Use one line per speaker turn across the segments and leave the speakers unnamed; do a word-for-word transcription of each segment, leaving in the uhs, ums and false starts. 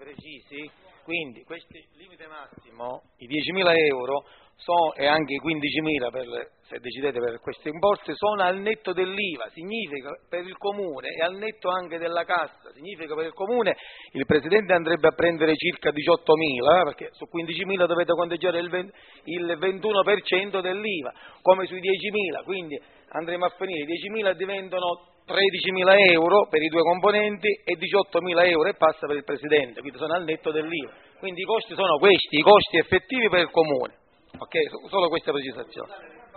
precisi, quindi questo limite massimo, i diecimila euro sono, e anche i quindicimila per, se decidete per questi importi, sono al netto dell'I V A, significa per il Comune e al netto anche della cassa, significa per il Comune il Presidente andrebbe a prendere circa diciottomila, perché su quindicimila dovete conteggiare il, venti, il ventuno per cento dell'I V A, come sui diecimila, quindi andremo a finire, i diecimila diventano tredicimila euro per i due componenti e diciottomila euro e passa per il Presidente, quindi sono al netto dell'I V A, quindi i costi sono questi, i costi effettivi per il Comune. Ok, solo questa precisazione.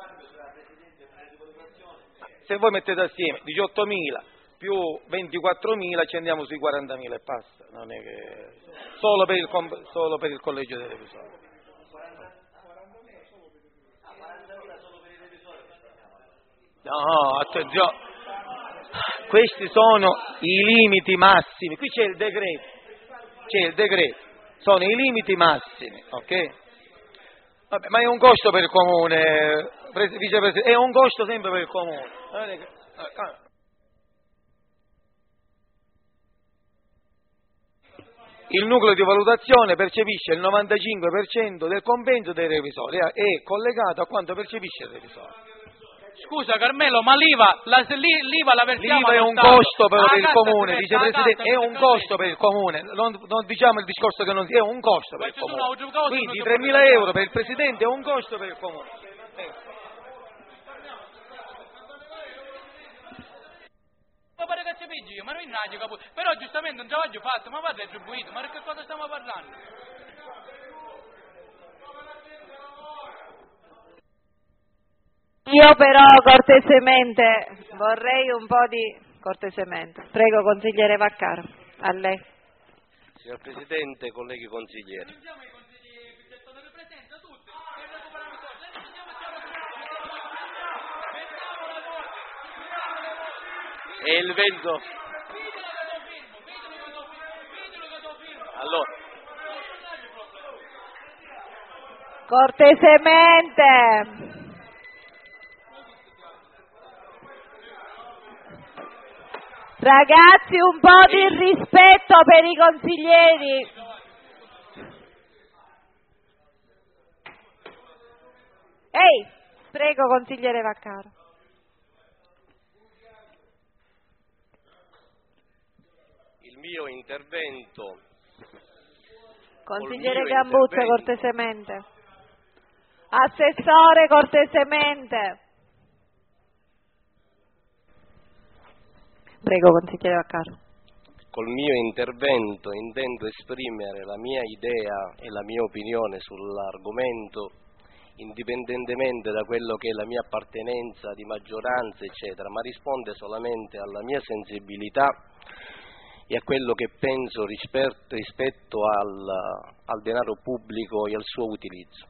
Se voi mettete assieme diciottomila più ventiquattromila ci andiamo sui quarantamila e passa, non è che solo per il, solo per il collegio dei revisori. No, attenzione, questi sono i limiti massimi, qui c'è il decreto, c'è il decreto, sono i limiti massimi, ok? Vabbè, ma è un costo per il Comune, vicepresidente, è un costo sempre per il Comune. Il nucleo di valutazione percepisce il novantacinque per cento del compenso dei revisori, è collegato a quanto percepisce il revisore.
Scusa Carmelo, ma l'I V A la, l'I V A la versiamo
L'I V A è un
Stato.
costo però per il Comune,
diretta,
vicepresidente, è un costo
diretta.
per il Comune, non, non diciamo il discorso che non sia, è un costo per il Comune. Quindi i tremila euro per il Presidente è un costo per il Comune.
Ma pare che ci pigli io, ma non è capo. Però giustamente un travaglio fatto, ma va retribuito, ma di che cosa stiamo parlando?
Io però cortesemente vorrei un po' di cortesemente. Prego consigliere Vaccaro, a lei.
Signor Presidente, colleghi consiglieri. E il vento. Allora.
Cortesemente. Ragazzi, un po' di rispetto per i consiglieri. Ehi, prego consigliere Vaccaro.
Il mio intervento.
Consigliere Gambuzza, cortesemente. Assessore, cortesemente. Prego, consigliere Vaccaro.
Col mio intervento intendo esprimere la mia idea e la mia opinione sull'argomento, indipendentemente da quello che è la mia appartenenza di maggioranza, eccetera, ma risponde solamente alla mia sensibilità e a quello che penso rispetto, rispetto al, al denaro pubblico e al suo utilizzo.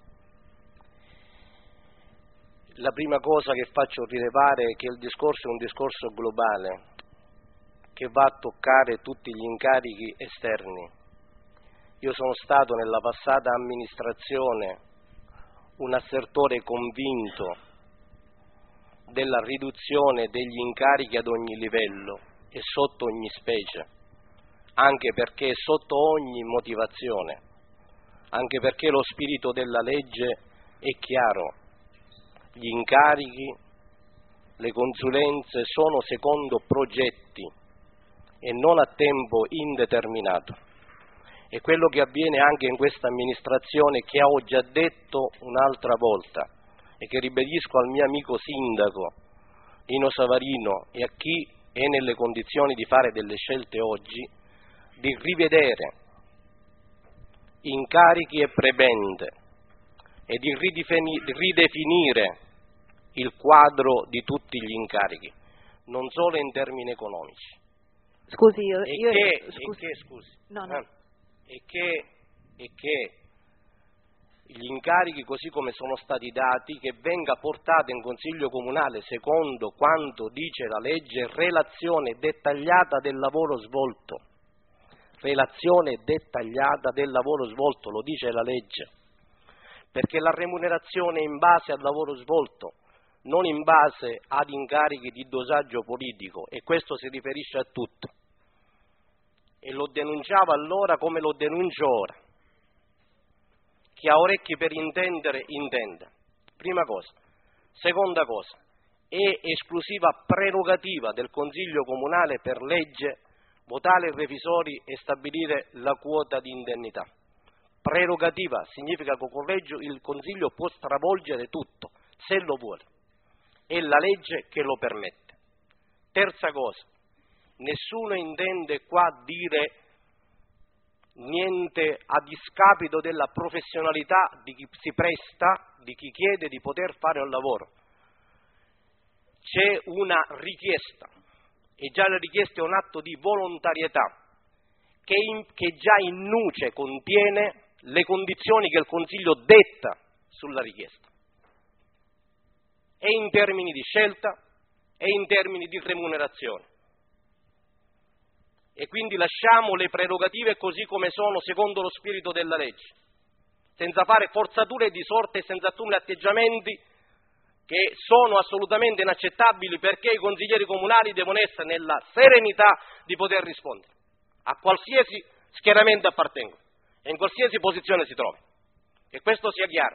La prima cosa che faccio rilevare è che il discorso è un discorso globale, che va a toccare tutti gli incarichi esterni. Io sono stato nella passata amministrazione un assertore convinto della riduzione degli incarichi ad ogni livello e sotto ogni specie, anche perché sotto ogni motivazione, anche perché lo spirito della legge è chiaro, gli incarichi, le consulenze sono secondo progetti e non a tempo indeterminato. E quello che avviene anche in questa amministrazione, che ho già detto un'altra volta e che ribadisco al mio amico sindaco Nino Savarino e a chi è nelle condizioni di fare delle scelte oggi, di rivedere incarichi e prebende e di ridefinire il quadro di tutti gli incarichi, non solo in termini economici.
Scusi, io...
E
io
che,
scusi.
e che, scusi,
no, no.
eh, e che, e che gli incarichi così come sono stati dati, che venga portata in Consiglio Comunale, secondo quanto dice la legge, relazione dettagliata del lavoro svolto. Relazione dettagliata del lavoro svolto, lo dice la legge, perché la remunerazione è in base al lavoro svolto, non in base ad incarichi di dosaggio politico, e questo si riferisce a tutto. E lo lo denunciavo allora come lo denuncio ora. Chi ha orecchi per intendere, intenda. Prima cosa. Seconda cosa, è esclusiva prerogativa del Consiglio Comunale per legge votare i revisori e stabilire la quota di indennità. Prerogativa significa che con legge il Consiglio può stravolgere tutto, se lo vuole. È la legge che lo permette. Terza cosa, nessuno intende qua dire niente a discapito della professionalità di chi si presta, di chi chiede di poter fare un lavoro. C'è una richiesta, e già la richiesta è un atto di volontarietà, che, in, che già in nuce contiene le condizioni che il Consiglio detta sulla richiesta. E in termini di scelta, e in termini di remunerazione. E quindi lasciamo le prerogative così come sono, secondo lo spirito della legge, senza fare forzature di sorte e senza assumere atteggiamenti che sono assolutamente inaccettabili, perché i consiglieri comunali devono essere nella serenità di poter rispondere a qualsiasi schieramento appartengono e in qualsiasi posizione si trovi. E questo sia chiaro.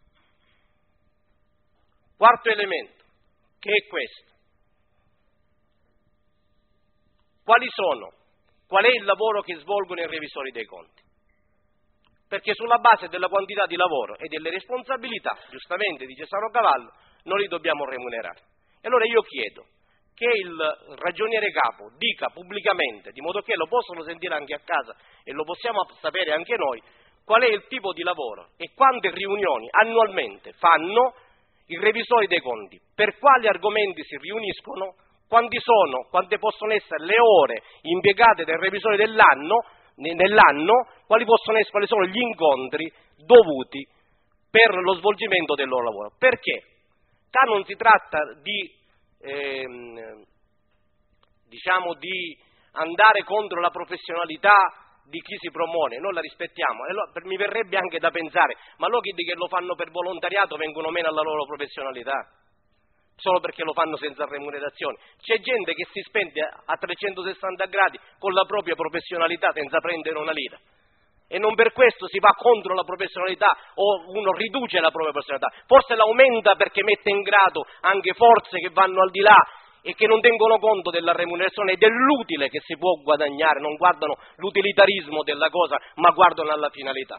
Quarto elemento, che è questo. Quali sono? Qual è il lavoro che svolgono i revisori dei conti? Perché sulla base della quantità di lavoro e delle responsabilità, giustamente dice Sano Cavallo, noi li dobbiamo remunerare. E allora io chiedo che il ragioniere capo dica pubblicamente, di modo che lo possono sentire anche a casa e lo possiamo sapere anche noi, qual è il tipo di lavoro e quante riunioni annualmente fanno i revisori dei conti, per quali argomenti si riuniscono, quanti sono, quante possono essere le ore impiegate dai revisori dell'anno, nell'anno, quali possono essere, quali sono gli incontri dovuti per lo svolgimento del loro lavoro. Perché? Qua non si tratta di, ehm, diciamo, di andare contro la professionalità di chi si promuove, noi la rispettiamo, e allora, mi verrebbe anche da pensare, ma loro che lo fanno per volontariato vengono meno alla loro professionalità? Solo perché lo fanno senza remunerazione. C'è gente che si spende a trecentosessanta gradi con la propria professionalità senza prendere una lira. E non per questo si va contro la professionalità o uno riduce la propria professionalità. Forse l'aumenta perché mette in grado anche forze che vanno al di là e che non tengono conto della remunerazione e dell'utile che si può guadagnare, non guardano l'utilitarismo della cosa, ma guardano alla finalità.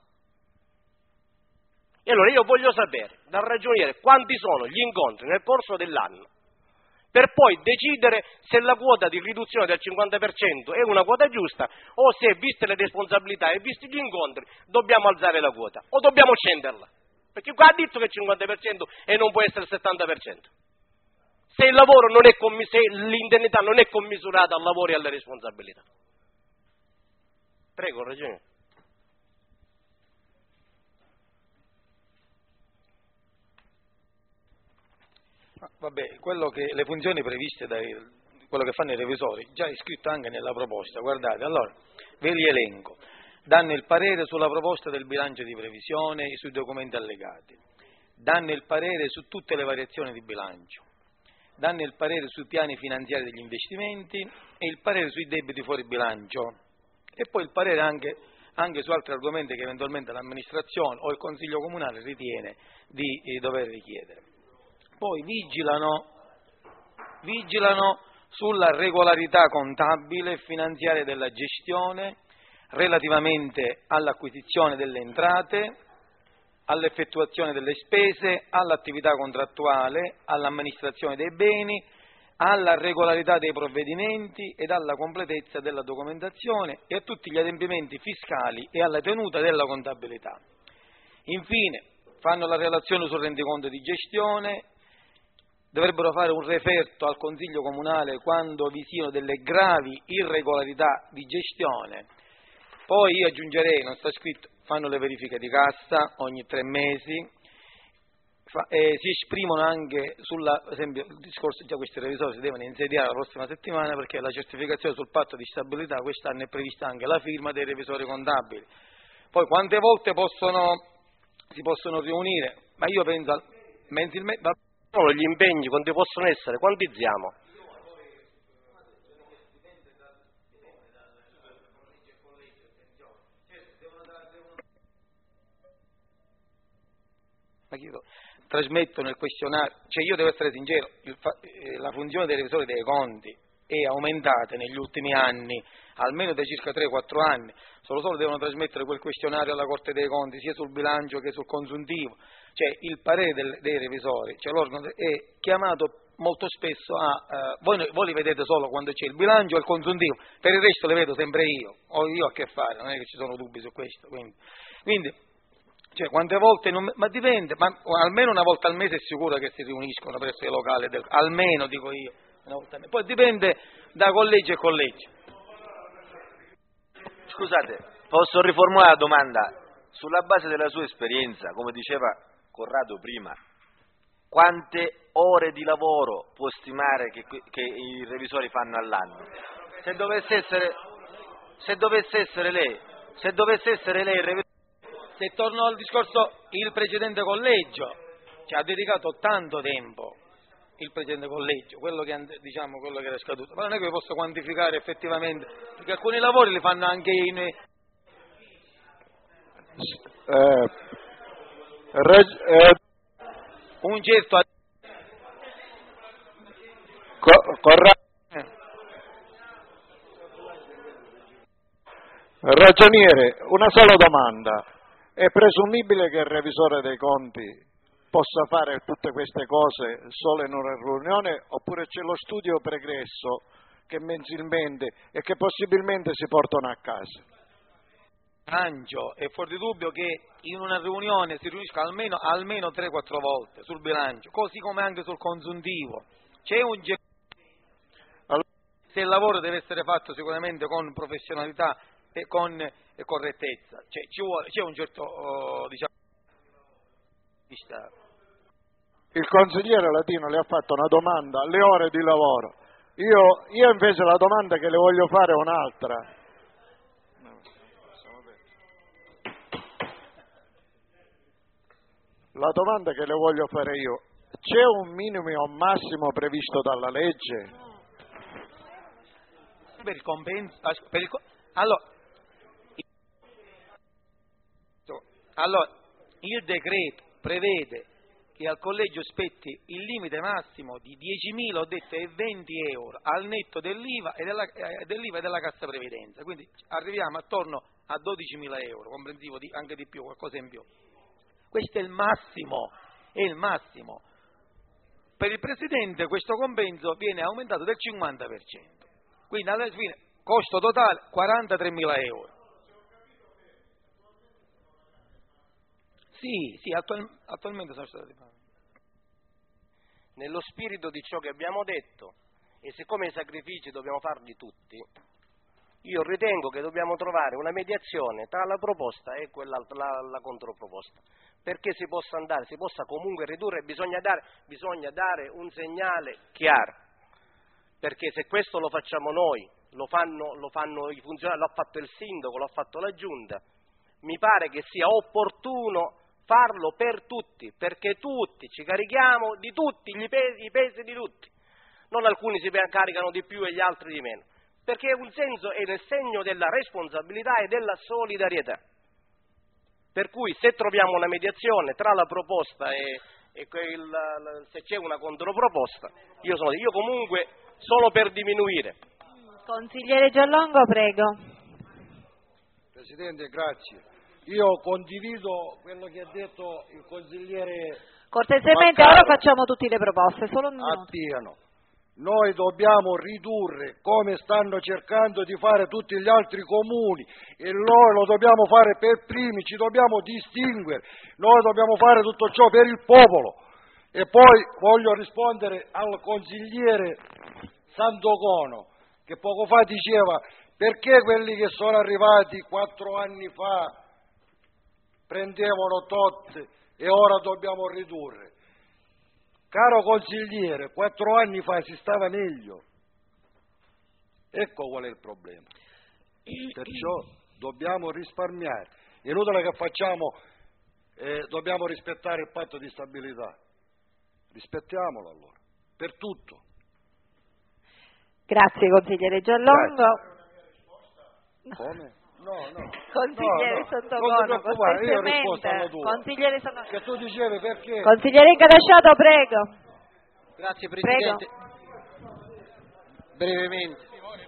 E allora io voglio sapere dal ragioniere quanti sono gli incontri nel corso dell'anno, per poi decidere se la quota di riduzione del cinquanta per cento è una quota giusta o se, viste le responsabilità e visti gli incontri, dobbiamo alzare la quota o dobbiamo scenderla. Perché qua ha detto che è il cinquanta per cento e non può essere il settanta per cento. Se il lavoro non è commis- se l'indennità non è commisurata al lavoro e alle responsabilità. Prego, ragioniere.
Vabbè, quello che, le funzioni previste dai, quello che fanno i revisori, già è scritto anche nella proposta, guardate, allora, ve li elenco, danno il parere sulla proposta del bilancio di previsione e sui documenti allegati, danno il parere su tutte le variazioni di bilancio, danno il parere sui piani finanziari degli investimenti e il parere sui debiti fuori bilancio e poi il parere anche, anche su altri argomenti che eventualmente l'amministrazione o il Consiglio Comunale ritiene di eh, dover richiedere. Poi vigilano, vigilano sulla regolarità contabile e finanziaria della gestione relativamente all'acquisizione delle entrate, all'effettuazione delle spese, all'attività contrattuale, all'amministrazione dei beni, alla regolarità dei provvedimenti ed alla completezza della documentazione e a tutti gli adempimenti fiscali e alla tenuta della contabilità. Infine, fanno la relazione sul rendiconto di gestione. Dovrebbero fare un referto al Consiglio Comunale quando vi siano delle gravi irregolarità di gestione. Poi io aggiungerei, non sta scritto, fanno le verifiche di cassa ogni tre mesi, fa, eh, si esprimono anche sulla, per esempio, il discorso, già questi revisori si devono insediare la prossima settimana perché la certificazione sul patto di stabilità quest'anno è prevista anche la firma dei revisori contabili. Poi quante volte possono, si possono riunire? Ma io penso mensilmente...
Sono gli impegni, quanti possono essere, quantizziamo?
ma chiedo, trasmettono il questionario, cioè io devo essere sincero, il fa, eh, la funzione dei revisori dei conti è aumentata negli ultimi anni, almeno da circa tre quattro anni, solo solo devono trasmettere quel questionario alla Corte dei Conti, sia sul bilancio che sul consuntivo, cioè il parere del, dei revisori, cioè l'organo è chiamato molto spesso a, uh, voi, voi li vedete solo quando c'è il bilancio e il consuntivo, per il resto le vedo sempre io, ho io a che fare, non è che ci sono dubbi su questo, quindi, quindi cioè quante volte, non, ma dipende, ma almeno una volta al mese è sicuro che si riuniscono presso i locali, del, almeno dico io, una volta al mese. Poi dipende da collegio e collegio.
Scusate, posso riformulare la domanda? Sulla base della sua esperienza, come diceva Corrado prima, quante ore di lavoro può stimare che, che i revisori fanno all'anno? Se dovesse essere, se dovesse essere lei, se dovesse essere lei il revisore...
Se torno al discorso, il precedente collegio ci ha dedicato tanto tempo, il precedente collegio, quello che, diciamo, quello che era scaduto, ma non è che vi posso quantificare effettivamente, perché alcuni lavori li fanno anche in...
Eh, reg- eh,
un certo...
co- corra-
Eh.
Ragioniere, una sola domanda. È presumibile che il revisore dei conti possa fare tutte queste cose solo in una riunione, oppure c'è lo studio pregresso che mensilmente e che possibilmente si portano a casa?
Bilancio, è fuori di dubbio che in una riunione si riunisca almeno, almeno tre quattro volte sul bilancio, così come anche sul consuntivo. C'è un ge-
Allora,
se il lavoro deve essere fatto sicuramente con professionalità e con e correttezza, cioè, ci vuole, c'è un certo uh, diciamo,
il consigliere Latino le ha fatto una domanda, le ore di lavoro. Io, io invece la domanda che le voglio fare è un'altra. La domanda che le voglio fare io, c'è un minimo e un massimo previsto dalla legge?
Per il compenso, per il, allora, allora, il decreto prevede che al collegio spetti il limite massimo di diecimila, ho detto, e venti euro al netto dell'I V A e della, eh, dell'I V A e della cassa previdenza, quindi arriviamo attorno a dodicimila euro, comprensivo di, anche di più, qualcosa in più. Questo è il massimo, è il massimo. Per il Presidente questo compenso viene aumentato del cinquanta per cento, quindi alla fine costo totale quarantatremila euro. Sì, sì, attual, attualmente sono stati pagati.
Nello spirito di ciò che abbiamo detto, e siccome i sacrifici dobbiamo farli tutti, io ritengo che dobbiamo trovare una mediazione tra la proposta e quella, la, la controproposta, perché si possa andare, si possa comunque ridurre, bisogna dare, bisogna dare un segnale chiaro, perché se questo lo facciamo noi, lo fanno, lo fanno i funzionari, l'ha fatto il sindaco, l'ha fatto la giunta, mi pare che sia opportuno farlo per tutti, perché tutti ci carichiamo di tutti, gli pesi, i pesi di tutti, non alcuni si caricano di più e gli altri di meno, perché è un senso, è nel segno della responsabilità e della solidarietà. Per cui se troviamo una mediazione tra la proposta e, e quel, la, se c'è una controproposta, io sono io comunque sono per diminuire.
Consigliere Giallongo, prego.
Presidente, grazie. Io condivido quello che ha detto il consigliere
Cortesemente,
Vaccaro.
ora facciamo tutte le proposte, solo un minuto.
Appieno. Noi dobbiamo ridurre, come stanno cercando di fare tutti gli altri comuni, e noi lo dobbiamo fare per primi, ci dobbiamo distinguere, noi dobbiamo fare tutto ciò per il popolo. E poi voglio rispondere al consigliere Santocono, che poco fa diceva perché quelli che sono arrivati quattro anni fa prendevano tot e ora dobbiamo ridurre. Caro consigliere, quattro anni fa si stava meglio. Ecco qual è il problema. Perciò dobbiamo risparmiare. È inutile che facciamo, eh, dobbiamo rispettare il patto di stabilità. Rispettiamolo allora, per tutto.
Grazie consigliere Giallongo.
Come? No, no.
Consigliere
no, no.
Sottocono, cortesemente. Consigliere Sottocono.
Che tu dicevi perché?
Consigliere Incadasciato, prego.
Grazie Presidente.
Prego.
Brevemente.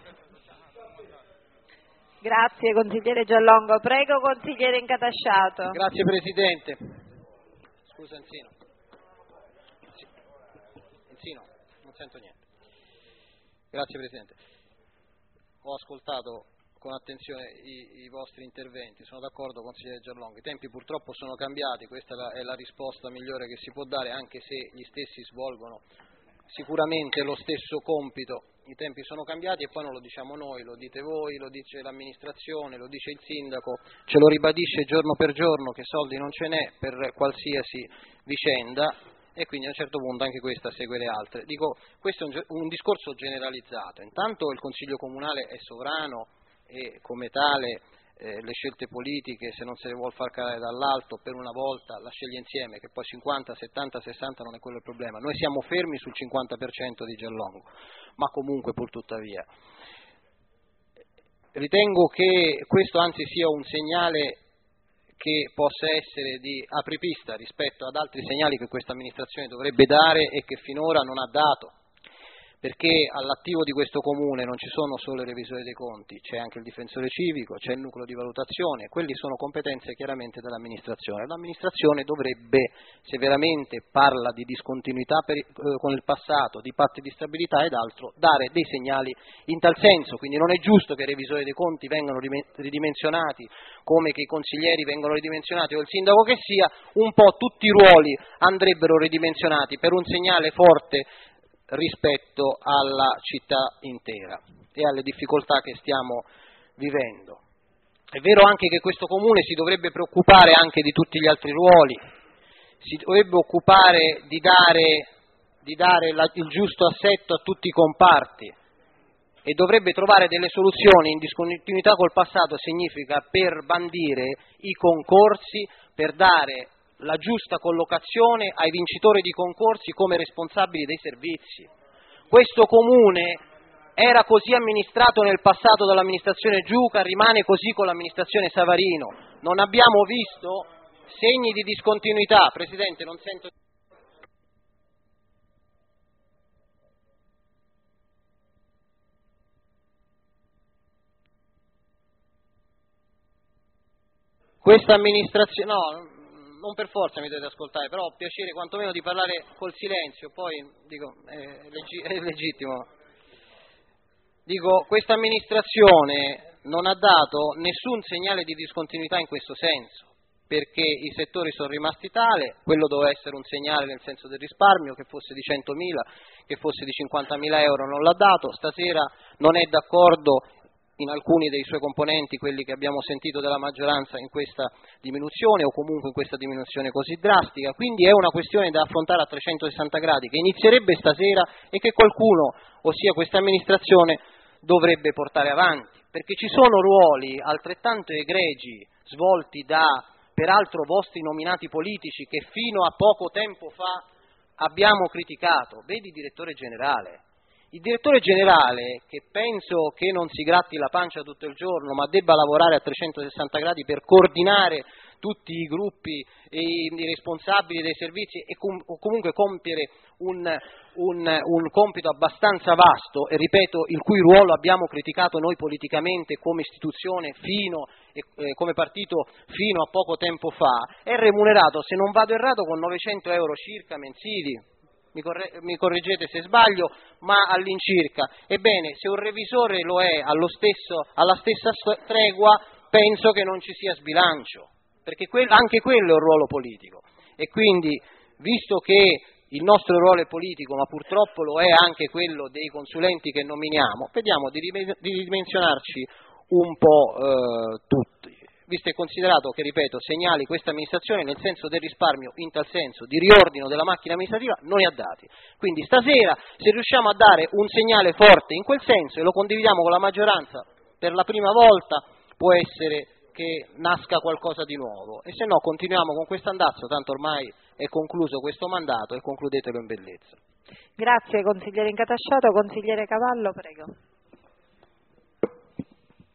Grazie consigliere Giallongo. Prego consigliere Incatasciato.
Grazie Presidente. Scusa Enzino. Sì. Enzino, non sento niente. Grazie Presidente. Ho ascoltato con attenzione i, i vostri interventi, sono d'accordo consigliere Giallongo. I tempi purtroppo sono cambiati, questa è la, è la risposta migliore che si può dare, anche se gli stessi svolgono sicuramente lo stesso compito. I tempi sono cambiati e poi non lo diciamo noi, lo dite voi, lo dice l'amministrazione, lo dice il sindaco, ce lo ribadisce giorno per giorno che soldi non ce n'è per qualsiasi vicenda e quindi a un certo punto anche questa segue le altre. Dico, questo è un, un discorso generalizzato, intanto il Consiglio Comunale è sovrano e come tale eh, le scelte politiche, se non se le vuol far calare dall'alto, per una volta la sceglie insieme, che poi cinquanta, settanta, sessanta non è quello il problema. Noi siamo fermi sul cinquanta per cento di Giallongo, ma comunque pur tuttavia. Ritengo che questo anzi sia un segnale che possa essere di apripista rispetto ad altri segnali che questa amministrazione dovrebbe dare e che finora non ha dato. Perché all'attivo di questo comune non ci sono solo i revisori dei conti, c'è anche il difensore civico, c'è il nucleo di valutazione, quelli sono competenze chiaramente dell'amministrazione. L'amministrazione dovrebbe, se veramente parla di discontinuità per, eh, con il passato, di patti di stabilità ed altro, dare dei segnali in tal senso, quindi non è giusto che i revisori dei conti vengano ridimensionati, come che i consiglieri vengono ridimensionati o il sindaco che sia, un po' tutti i ruoli andrebbero ridimensionati per un segnale forte rispetto alla città intera e alle difficoltà che stiamo vivendo. È vero anche che questo comune si dovrebbe preoccupare anche di tutti gli altri ruoli, si dovrebbe occupare di dare, di dare la, il giusto assetto a tutti i comparti e dovrebbe trovare delle soluzioni. In discontinuità col passato significa per bandire i concorsi, per dare la giusta collocazione ai vincitori di concorsi come responsabili dei servizi. Questo comune era così amministrato nel passato dall'amministrazione Giuca, rimane così con l'amministrazione Savarino. Non abbiamo visto segni di discontinuità. Presidente, non sento. Questa amministrazione, no, non per forza mi dovete ascoltare, però ho piacere quantomeno di parlare col silenzio, poi dico, è, leggi- è legittimo. Dico, questa amministrazione non ha dato nessun segnale di discontinuità in questo senso, perché i settori sono rimasti tale, quello doveva essere un segnale nel senso del risparmio, che fosse di centomila, che fosse di cinquantamila euro, non l'ha dato, stasera non è d'accordo in alcuni dei suoi componenti, quelli che abbiamo sentito della maggioranza, in questa diminuzione o comunque in questa diminuzione così drastica, quindi è una questione da affrontare a trecentosessanta gradi che inizierebbe stasera e che qualcuno, ossia questa amministrazione, dovrebbe portare avanti, perché ci sono ruoli altrettanto egregi svolti da peraltro vostri nominati politici che fino a poco tempo fa abbiamo criticato, vedi il direttore generale. Il direttore generale, che penso che non si gratti la pancia tutto il giorno, ma debba lavorare a trecentosessanta gradi per coordinare tutti i gruppi e i responsabili dei servizi e com- comunque compiere un, un, un compito abbastanza vasto, e ripeto, il cui ruolo abbiamo criticato noi politicamente come istituzione fino, eh, come partito fino a poco tempo fa, è remunerato, se non vado errato, con novecento euro circa mensili. Mi, corre- mi correggete se sbaglio, ma all'incirca. Ebbene, se un revisore lo è allo stesso, alla stessa tregua, penso che non ci sia sbilancio, perché que- anche quello è un ruolo politico. E quindi, visto che il nostro ruolo è politico, ma purtroppo lo è anche quello dei consulenti che nominiamo, vediamo di, rim- di ridimensionarci un po' eh, tutti. Visto e considerato che, ripeto, segnali questa amministrazione nel senso del risparmio, in tal senso di riordino della macchina amministrativa, non ne ha dati. Quindi stasera, se riusciamo a dare un segnale forte in quel senso e lo condividiamo con la maggioranza per la prima volta, può essere che nasca qualcosa di nuovo. E se no continuiamo con questo andazzo, tanto ormai è concluso questo mandato e concludetelo in bellezza.
Grazie consigliere Incatasciato. Consigliere Cavallo, prego.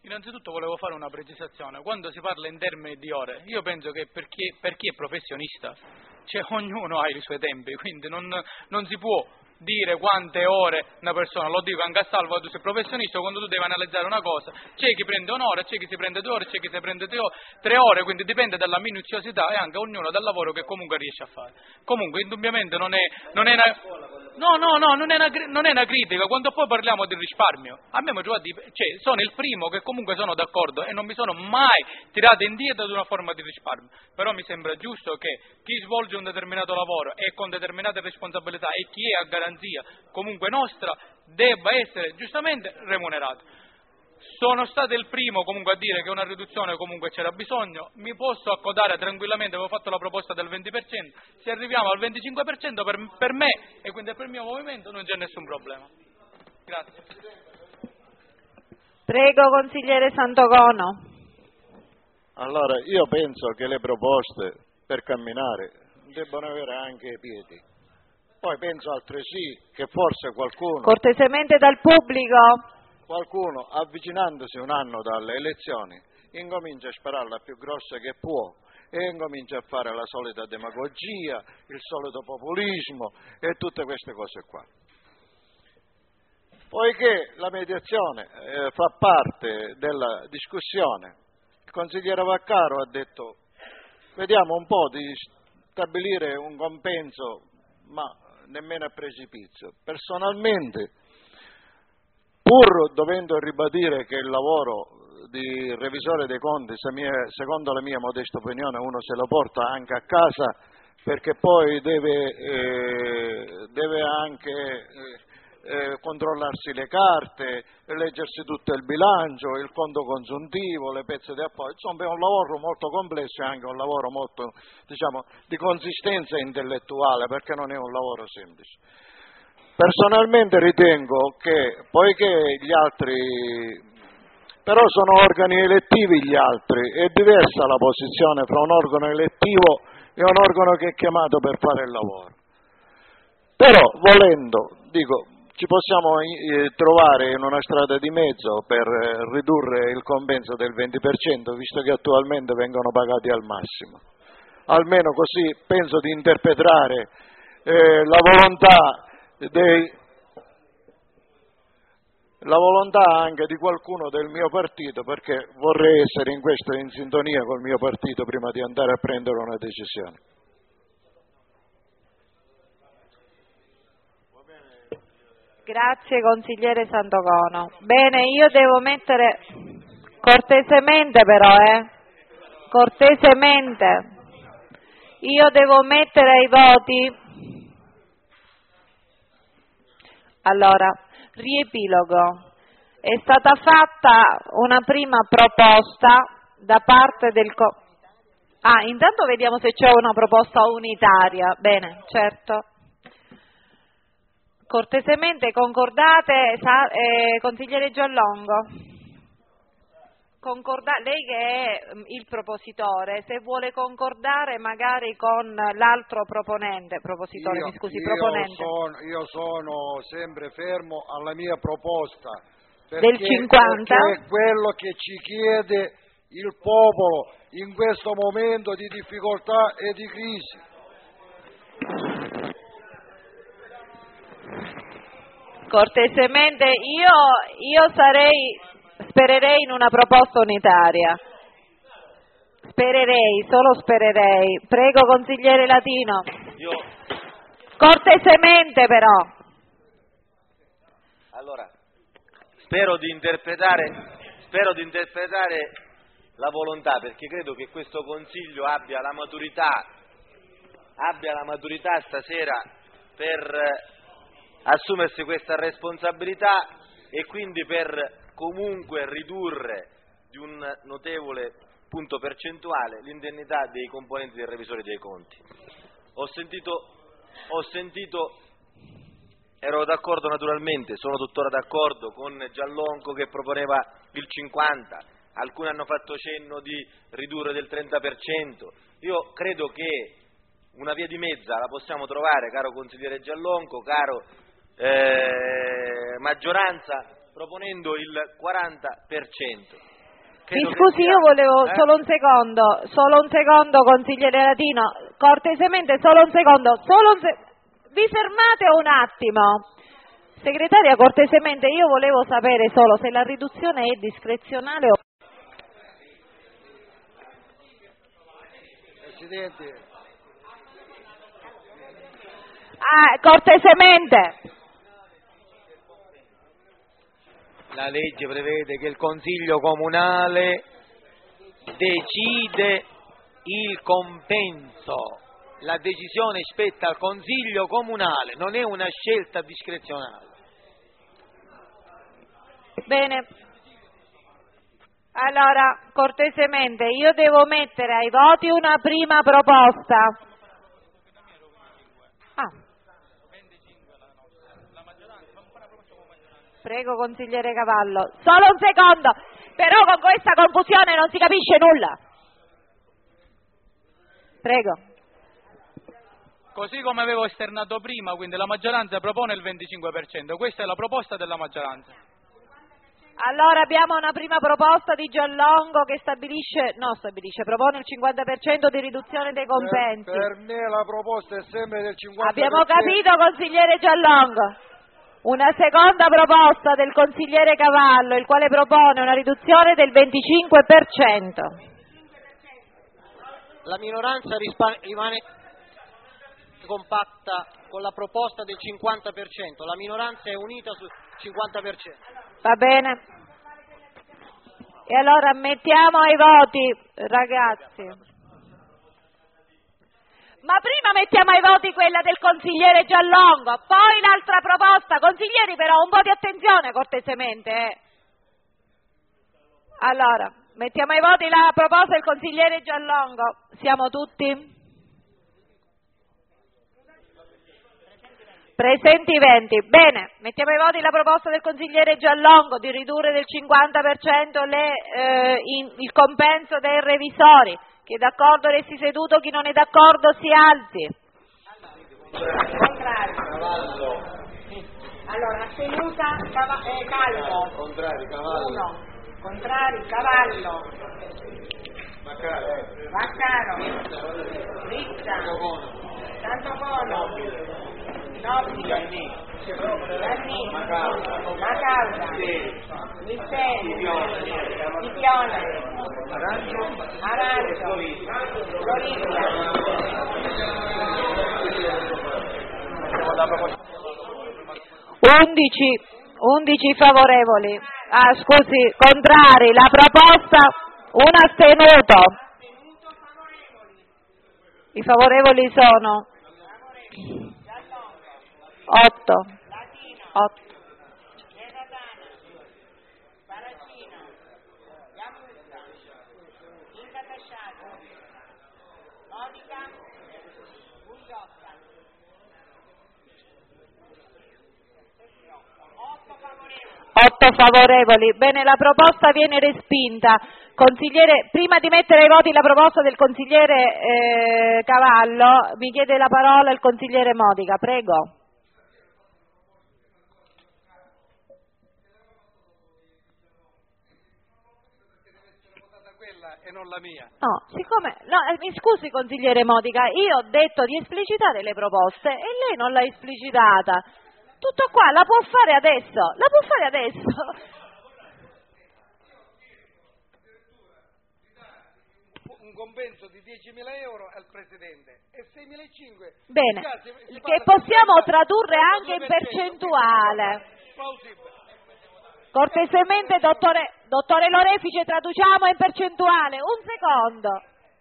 Innanzitutto volevo fare una precisazione. Quando si parla in termini di ore, io penso che per chi, per chi è professionista, cioè ognuno ha i suoi tempi, quindi non, non si può dire quante ore una persona, lo dico anche a Salvo, tu sei professionista, quando tu devi analizzare una cosa, c'è chi prende un'ora, c'è chi si prende due ore, c'è chi si prende tre ore, tre ore, quindi dipende dalla minuziosità e anche ognuno dal lavoro che comunque riesce a fare. Comunque indubbiamente non è, non è una... No, no, no, non è, una, non è una critica, quando poi parliamo di risparmio, a me mi trovate, cioè, sono il primo che comunque sono d'accordo e non mi sono mai tirato indietro ad una forma di risparmio, però mi sembra giusto che chi svolge un determinato lavoro e con determinate responsabilità e chi è a garanzia comunque nostra debba essere giustamente remunerato. Sono stato il primo comunque a dire che una riduzione comunque c'era bisogno, mi posso accodare tranquillamente, avevo fatto la proposta del venti per cento, se arriviamo al venticinque per cento per, per me e quindi per il mio movimento non c'è nessun problema. Grazie.
Prego consigliere Santogono.
Allora, io penso che le proposte per camminare debbano avere anche i piedi. Poi penso altresì che forse qualcuno...
Cortesemente dal pubblico...
Qualcuno, avvicinandosi un anno dalle elezioni, incomincia a sparare la più grossa che può e incomincia a fare la solita demagogia, il solito populismo e tutte queste cose qua. Poiché la mediazione eh, fa parte della discussione, il consigliere Vaccaro ha detto vediamo un po' di stabilire un compenso, ma nemmeno a precipizio. Personalmente, pur dovendo ribadire che il lavoro di revisore dei conti, secondo la mia modesta opinione, uno se lo porta anche a casa perché poi deve, eh, deve anche eh, eh, controllarsi le carte, leggersi tutto il bilancio, il conto consuntivo, le pezze di appoggio, insomma è un lavoro molto complesso e anche un lavoro molto, diciamo, di consistenza intellettuale perché non è un lavoro semplice. Personalmente ritengo che, poiché gli altri, però sono organi elettivi gli altri, è diversa la posizione fra un organo elettivo e un organo che è chiamato per fare il lavoro. Però, volendo, dico, ci possiamo eh, trovare in una strada di mezzo per eh, ridurre il compenso del venti per cento, visto che attualmente vengono pagati al massimo. Almeno così penso di interpretare eh, la volontà Dei, la volontà anche di qualcuno del mio partito, perché vorrei essere in questo in sintonia col mio partito prima di andare a prendere una decisione.
Grazie consigliere Santogono. Bene, io devo mettere cortesemente però, eh, cortesemente, io devo mettere ai voti. Allora, riepilogo. È stata fatta una prima proposta da parte del... Co- ah, intanto vediamo se c'è una proposta unitaria. Bene, certo. Cortesemente concordate, sa- eh, consigliere Giallongo. Concorda- lei che è il propositore, se vuole concordare magari con l'altro proponente, propositore,
io,
mi scusi,
io
proponente.
Sono, io sono sempre fermo alla mia proposta. Perché,
del cinquanta?
Perché è quello che ci chiede il popolo in questo momento di difficoltà e di crisi.
Cortesemente, io, io sarei... Spererei in una proposta unitaria. Spererei, solo spererei. Prego, consigliere Latino.
Io...
Cortesemente però.
Allora, spero di interpretare, spero di interpretare la volontà, perché credo che questo Consiglio abbia la maturità, abbia la maturità stasera per assumersi questa responsabilità e quindi per comunque ridurre di un notevole punto percentuale l'indennità dei componenti del revisore dei conti. Ho sentito, ho sentito, ero d'accordo naturalmente, sono tuttora d'accordo con Giallonco che proponeva il cinquanta, alcuni hanno fatto cenno di ridurre del trenta per cento, io credo che una via di mezza la possiamo trovare, caro consigliere Giallonco, caro eh, maggioranza, proponendo il quaranta per cento.
Mi scusi, io volevo
eh?
solo un secondo, solo un secondo, consigliere Latino, cortesemente, solo un secondo, solo un se... vi fermate un attimo. Segretaria, cortesemente, io volevo sapere solo se la riduzione è discrezionale o...
Presidente.
Ah, cortesemente.
La legge prevede che il Consiglio Comunale decide il compenso. La decisione spetta al Consiglio Comunale, non è una scelta discrezionale.
Bene. Allora, cortesemente, io devo mettere ai voti una prima proposta. Ah. Prego, consigliere Cavallo. Solo un secondo, però con questa confusione non si capisce nulla. Prego.
Così come avevo esternato prima, quindi la maggioranza propone il venticinque per cento, questa è la proposta della maggioranza.
Allora abbiamo una prima proposta di Giallongo che stabilisce, no stabilisce, propone il cinquanta per cento di riduzione dei compensi.
Per, per me la proposta è sempre del cinquanta per cento.
Abbiamo capito, consigliere Giallongo. Una seconda proposta del consigliere Cavallo, il quale propone una riduzione del venticinque per cento.
La minoranza rispa- rimane compatta con la proposta del cinquanta per cento, la minoranza è unita sul cinquanta per cento.
Va bene. E allora mettiamo ai voti, ragazzi. Ma prima mettiamo ai voti quella del consigliere Giallongo, poi l'altra proposta. Consiglieri, però un po' di attenzione cortesemente. Eh. Allora, mettiamo ai voti la proposta del consigliere Giallongo. Siamo tutti? Presenti venti. Bene, mettiamo ai voti la proposta del consigliere Giallongo di ridurre del cinquanta per cento le, eh, in, il compenso dei revisori. Chi è d'accordo resti seduto, chi non è d'accordo si alzi.
Contrario. Cavallo. Allora, astenuta, cava- eh, Calvo.
Contrari, Cavallo.
Uno. Contrari, Cavallo.
Vaccaro.
Vaccaro. Rizza. Santocono. Nobile. Gianni. Macauda. Misseri. Scipione. Arancio. Florida.
undici, undici favorevoli. Ah, scusi, contrari. La proposta, un astenuto. I favorevoli sono otto. otto. otto favorevoli. Bene, la proposta viene respinta. Consigliere, prima di mettere ai voti la proposta del consigliere eh, Cavallo, mi chiede la parola il consigliere Modica, prego.
E non la mia.
No, siccome, no, eh, mi scusi consigliere Modica, io ho detto di esplicitare le proposte e lei non l'ha esplicitata. Tutto qua, la può fare adesso, la può fare adesso.
Un compenso di diecimila euro al Presidente e seimilacinquecento.
Bene, che possiamo tradurre anche in percentuale. Cortesemente, dottore, dottore Lorefice, traduciamo in percentuale. Un secondo.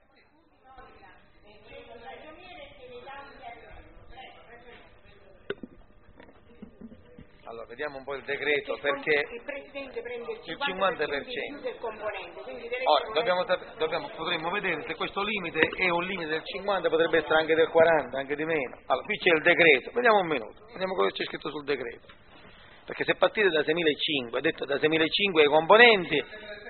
Allora, vediamo un po' il decreto, perché
il Presidente prende il
il cinquanta per cento
in più del componente, quindi deve
Ora, dobbiamo, dobbiamo, potremmo vedere se questo limite è un limite del cinquanta, potrebbe essere anche del quaranta, anche di meno. Allora, qui c'è il decreto, vediamo un minuto, vediamo cosa c'è scritto sul decreto. Perché se partite da seimilacinquecento, è detto da seimilacinquecento ai componenti,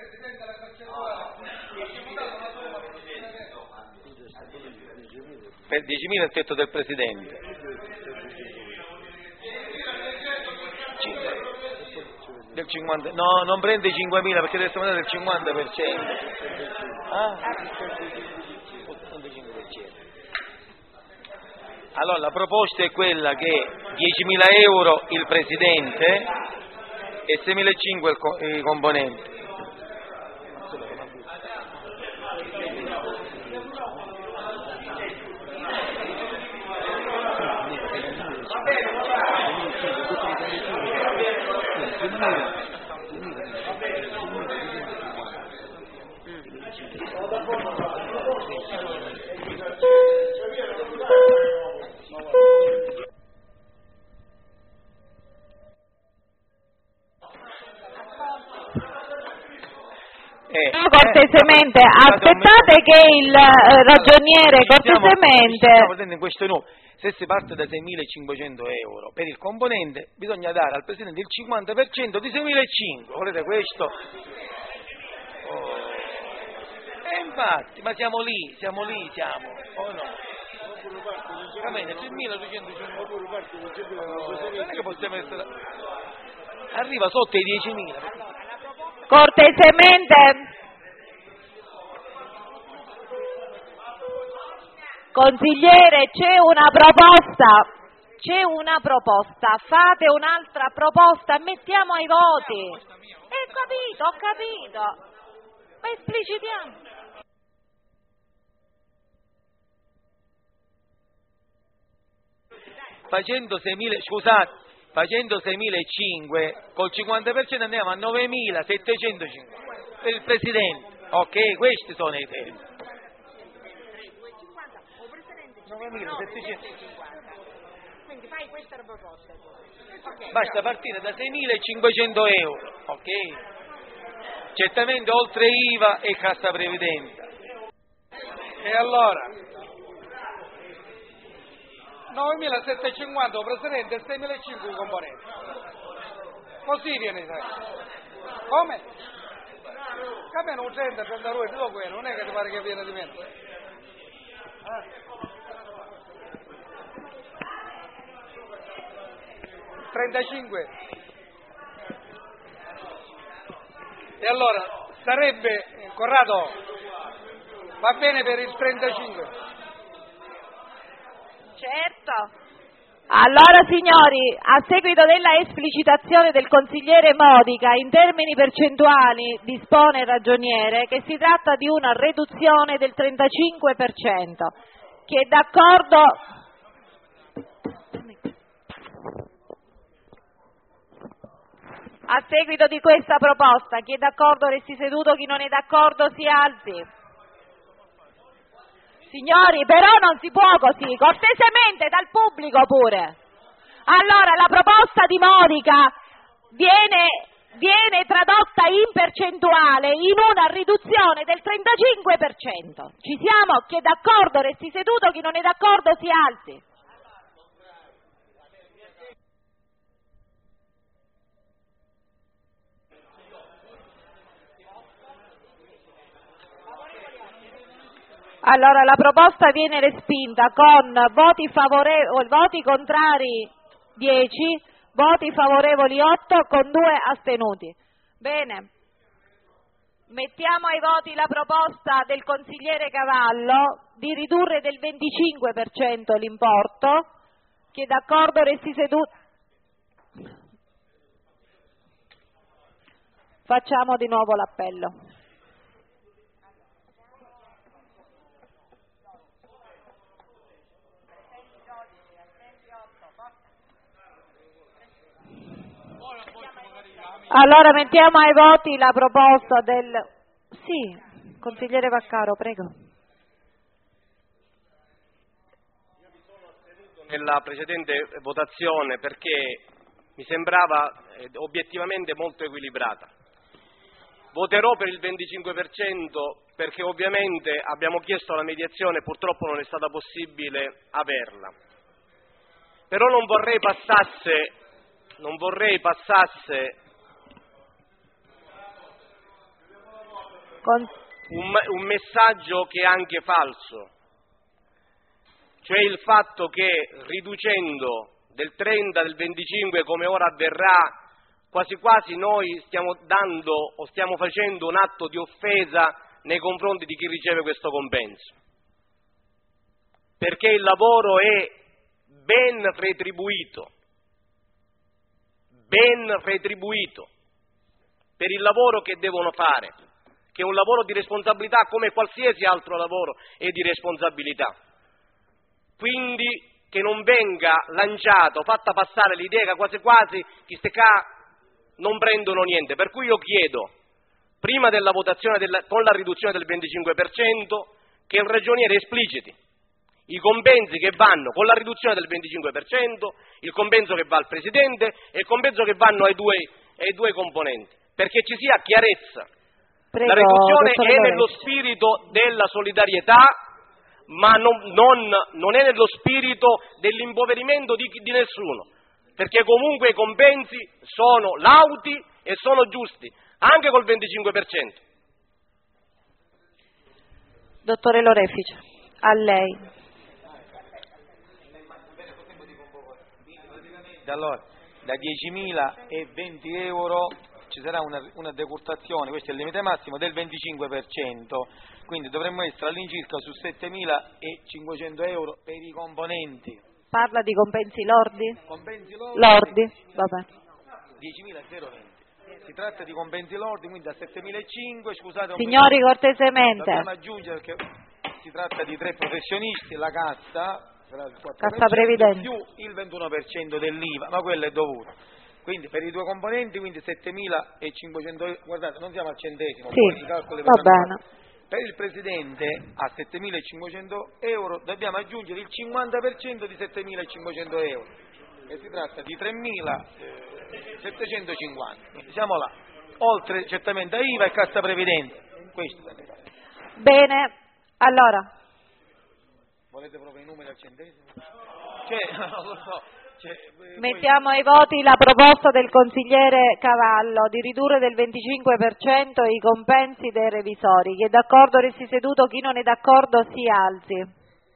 per diecimila il tetto del Presidente. del cinquanta, no, non prende cinquemila perché deve essere del cinquanta per cento. Ah? ottantacinque per cento. Allora la proposta è quella che diecimila euro il presidente e seimilacinquecento i componenti.
Eh, cortesemente, aspettate che il eh, ragioniere cortesemente...
Stiamo vedendo in questo numero. Se si parte da seimilacinquecento euro per il componente, bisogna dare al Presidente il cinquanta per cento di seimilacinquecento. Volete questo? Oh. E infatti, ma siamo lì, siamo lì, siamo, o oh no? tremiladuecentocinquanta. Oh, non è che possiamo essere... Arriva sotto i diecimila.
Cortesemente... Consigliere, c'è una proposta, c'è una proposta, fate un'altra proposta, mettiamo ai voti. Ho capito, ho capito, ma esplicitiamo.
Facendo seimila, scusate, facendo seimilacinquecento col cinquanta per cento andiamo a novemilasettecentocinquanta per il Presidente. Ok, questi sono i tempi. novemilasettecentocinquanta.
Quindi fai questa proposta. Okay,
basta partire da seimilacinquecento euro, ok? Certamente oltre I V A e cassa previdenza.
E allora? novemilasettecentocinquanta Presidente e seimilacinquecento componenti. Così viene fatto. Come? Che meno un trenta, trentadue, tutto quello, non è che ti pare che viene di meno. Eh? trentacinque. E allora sarebbe, Corrado, va bene per il trentacinque?
Certo. Allora signori, a seguito della esplicitazione del consigliere Modica in termini percentuali dispone il ragioniere che si tratta di una riduzione del trentacinque per cento. Chi è d'accordo? A seguito di questa proposta, chi è d'accordo resti seduto, chi non è d'accordo si alzi. Signori, però non si può così, cortesemente dal pubblico pure. Allora, la proposta di Modica viene, viene tradotta in percentuale in una riduzione del trentacinque per cento. Ci siamo? Chi è d'accordo resti seduto, chi non è d'accordo si alzi. Allora la proposta viene respinta con voti favorevoli, voti contrari dieci, voti favorevoli otto con due astenuti. Bene, mettiamo ai voti la proposta del consigliere Cavallo di ridurre del venticinque per cento l'importo. Chi è d'accordo resti seduto. Facciamo di nuovo l'appello. Allora mettiamo ai voti la proposta del... Sì, consigliere Vaccaro, prego.
Nella precedente votazione perché mi sembrava eh, obiettivamente molto equilibrata. Voterò per il venticinque per cento perché ovviamente abbiamo chiesto la mediazione e purtroppo non è stata possibile averla. Però non vorrei passasse, non vorrei passasse Un, un messaggio che è anche falso, cioè il fatto che riducendo del trenta, del venticinque come ora avverrà quasi quasi noi stiamo dando o stiamo facendo un atto di offesa nei confronti di chi riceve questo compenso, perché il lavoro è ben retribuito, ben retribuito per il lavoro che devono fare, che è un lavoro di responsabilità come qualsiasi altro lavoro è di responsabilità. Quindi che non venga lanciato, fatta passare l'idea che quasi quasi queste qua non prendono niente, per cui io chiedo, prima della votazione della, con la riduzione del venticinque per cento, che il ragioniere espliciti i compensi che vanno con la riduzione del venticinque per cento, il compenso che va al Presidente e il compenso che vanno ai due, ai due componenti, perché ci sia chiarezza.
Prego,
la riduzione è
Lorenzi.
nello spirito della solidarietà, ma non, non, non è nello spirito dell'impoverimento di, di nessuno, perché comunque i compensi sono lauti e sono giusti, anche col venticinque per cento.
Dottore Lorefice, a lei.
Allora, da diecimila e venti euro ci sarà una, una decurtazione, questo è il limite massimo, del venticinque per cento, quindi dovremmo essere all'incirca su settemilacinquecento euro per i componenti.
Parla di compensi lordi?
Compensi lordi?
Lordi, vabbè.
diecimila venti. Si tratta di compensi lordi, quindi da settemilacinquecento, scusate...
Signori, cortesemente.
Dobbiamo aggiungere che si tratta di tre professionisti, la cassa...
Cassa previdenza
più il ventuno per cento dell'I V A, ma quello è dovuto. Quindi per i due componenti, quindi settemilacinquecento euro, guardate, non siamo al centesimo,
sì,
poi i calcoli
va bene.
Per il Presidente a settemilacinquecento euro dobbiamo aggiungere il cinquanta per cento di settemilacinquecento euro, e si tratta di tremilasettecentocinquanta, quindi siamo là, oltre certamente a I V A e cassa previdenza. Questo.
Bene, allora...
Volete proprio i numeri al centesimo? Cioè, non lo so. Cioè,
mettiamo ai voti la proposta del consigliere Cavallo di ridurre del venticinque per cento i compensi dei revisori. Chi è d'accordo resti seduto, chi non è d'accordo si alzi.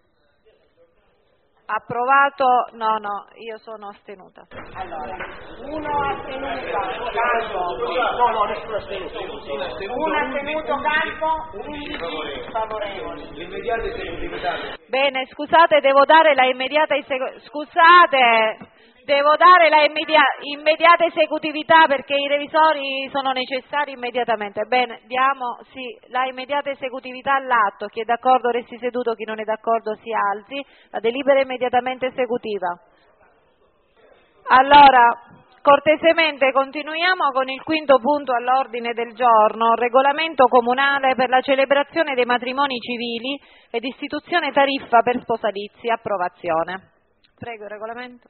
Approvato? No, no, io sono astenuta.
Allora, uno astenuto, Calvo. No, no, nessuno astenuto. Uno astenuto, Calvo, undici favorevoli.
L'immediata esecutività.
Bene, scusate, devo dare la immediata esecu- scusate, devo dare la immedia- immediata esecutività perché i revisori sono necessari immediatamente. Bene, diamo sì, la immediata esecutività all'atto. Chi è d'accordo resti seduto, chi non è d'accordo si alzi. La delibera è immediatamente esecutiva. Allora, cortesemente continuiamo con il quinto punto all'ordine del giorno, regolamento comunale per la celebrazione dei matrimoni civili ed istituzione tariffa per sposalizi. Approvazione. Prego, il regolamento.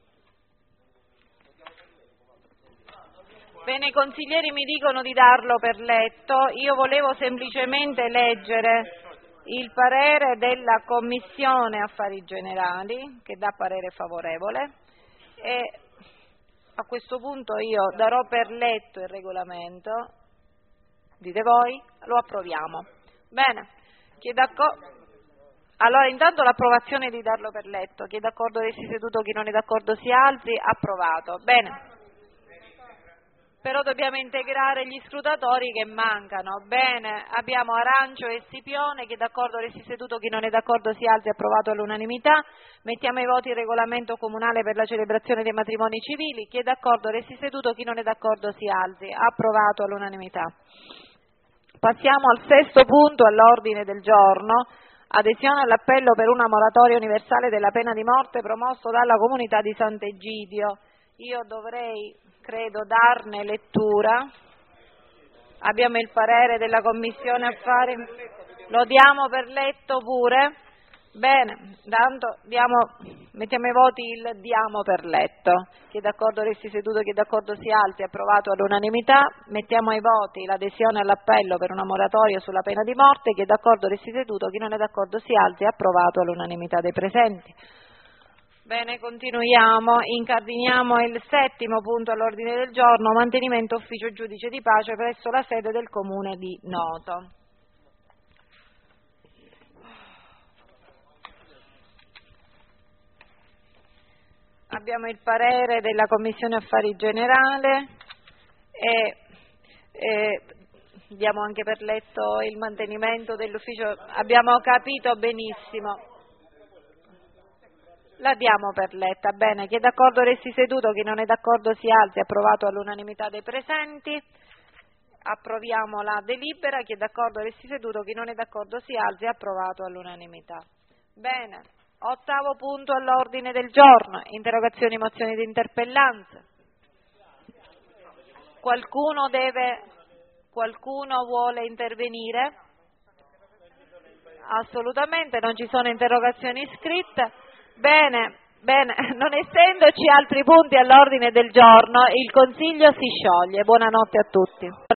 Bene, i consiglieri mi dicono di darlo per letto, io volevo semplicemente leggere il parere della Commissione Affari Generali, che dà parere favorevole, e a questo punto io darò per letto il regolamento, dite voi, lo approviamo. Bene, chi è d'accordo? Allora, intanto l'approvazione di darlo per letto, chi è d'accordo resti seduto, chi non è d'accordo si alzi, approvato. Bene. Però dobbiamo integrare gli scrutatori che mancano. Bene, abbiamo Arancio e Scipione, chi è d'accordo resti seduto, chi non è d'accordo si alzi, approvato all'unanimità. Mettiamo ai voti il regolamento comunale per la celebrazione dei matrimoni civili, chi è d'accordo resti seduto, chi non è d'accordo si alzi, approvato all'unanimità. Passiamo al sesto punto all'ordine del giorno, adesione all'appello per una moratoria universale della pena di morte promosso dalla comunità di Sant'Egidio. Io dovrei... credo darne lettura. Abbiamo il parere della Commissione Affari, lo diamo per letto pure? Bene, tanto diamo, mettiamo ai voti il diamo per letto. Chi è d'accordo resti seduto, chi è d'accordo si alzi, approvato all'unanimità. Mettiamo ai voti l'adesione all'appello per una moratoria sulla pena di morte, chi è d'accordo resti seduto, chi non è d'accordo si alzi, approvato all'unanimità dei presenti. Bene, continuiamo, incardiniamo il settimo punto all'ordine del giorno, mantenimento ufficio giudice di pace presso la sede del comune di Noto. Abbiamo il parere della Commissione Affari Generale. e, e diamo anche per letto il mantenimento dell'ufficio, abbiamo capito benissimo. La diamo per letta, bene, chi è d'accordo resti seduto, chi non è d'accordo si alzi, approvato all'unanimità dei presenti. Approviamo la delibera, chi è d'accordo resti seduto, chi non è d'accordo si alzi, approvato all'unanimità. Bene, ottavo punto all'ordine del giorno, interrogazioni, mozioni di interpellanza. Qualcuno deve, qualcuno vuole intervenire? Assolutamente, non ci sono interrogazioni scritte. Bene, bene, non essendoci altri punti all'ordine del giorno, il Consiglio si scioglie. Buonanotte a tutti.